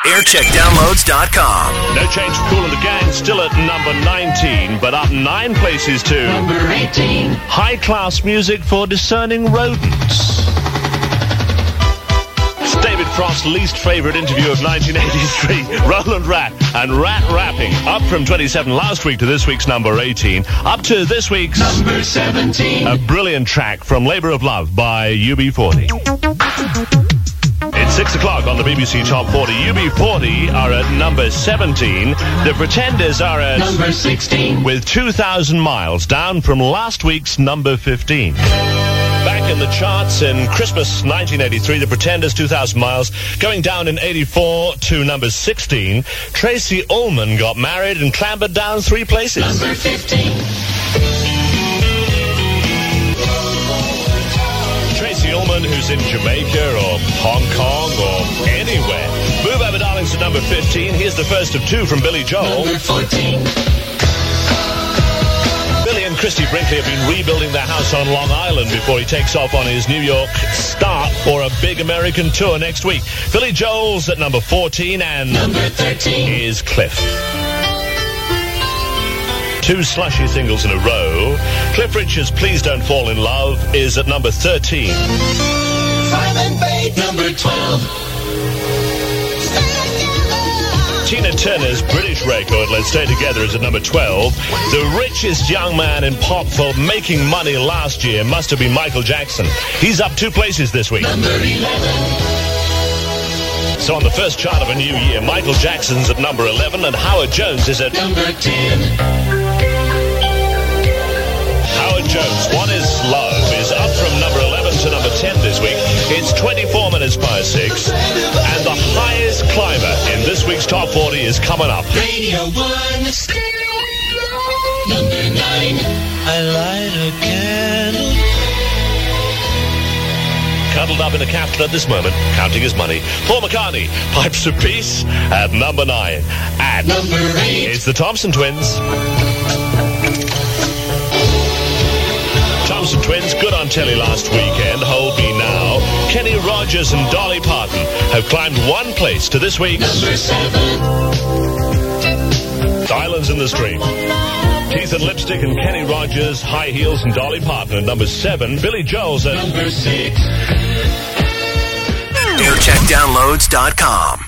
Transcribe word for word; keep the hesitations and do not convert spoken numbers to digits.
aircheck downloads dot com. No change for Kool and the Gang, still at number nineteen, but up nine places to number eighteen. High-class music for discerning rodents. It's David Frost's least favourite interview of nineteen eighty-three, Roland Rat and Rat Rapping, up from twenty-seven last week to this week's number eighteen, up to this week's number seventeen. A brilliant track from Labour of Love by U B forty. It's six o'clock on the B B C Top forty. U B forty are at number seventeen. The Pretenders are at number sixteen. With two thousand miles, down from last week's number fifteen. Back in the charts in Christmas nineteen eighty-three, The Pretenders, two thousand miles, going down in eighty-four to number sixteen. Tracy Ullman got married and clambered down three places. Number fifteen. Tracy Ullman, who's in Jamaica or Hong Kong or anywhere. Move over, darlings, to number fifteen. Here's the first of two from Billy Joel. Number fourteen. Billy and Christy Brinkley have been rebuilding their house on Long Island before he takes off on his New York start for a big American tour next week. Billy Joel's at number fourteen, and number thirteen is Cliff. Two slushy singles in a row. Cliff Richard's Please Don't Fall in Love is at number thirteen. Simon Bates, number twelve. Tina Turner's British record, Let's Stay Together, is at number twelve. The richest young man in pop for making money last year must have been Michael Jackson. He's up two places this week. Number eleven. So on the first chart of a new year, Michael Jackson's at number eleven and Howard Jones is at number ten. Howard Jones, What Is Love, is up from number eleven to number ten this week. It's twenty-four minutes by six, and the highest climber in this week's Top forty is coming up. Radio one. Number nine. I light a candle. Cuddled up in a capsule at this moment, counting his money. Paul McCartney, Pipes of Peace, at number nine. At number eight. It's the Thompson Twins. Thompson Twins, good on telly last weekend. Hold Me Now. Kenny Rogers and Dolly Parton have climbed one place to this week's number seven. Islands in the Stream. Keith and Lipstick and Kenny Rogers, High Heels and Dolly Parton at number seven. Billy Joel's at number six. aircheck downloads dot com.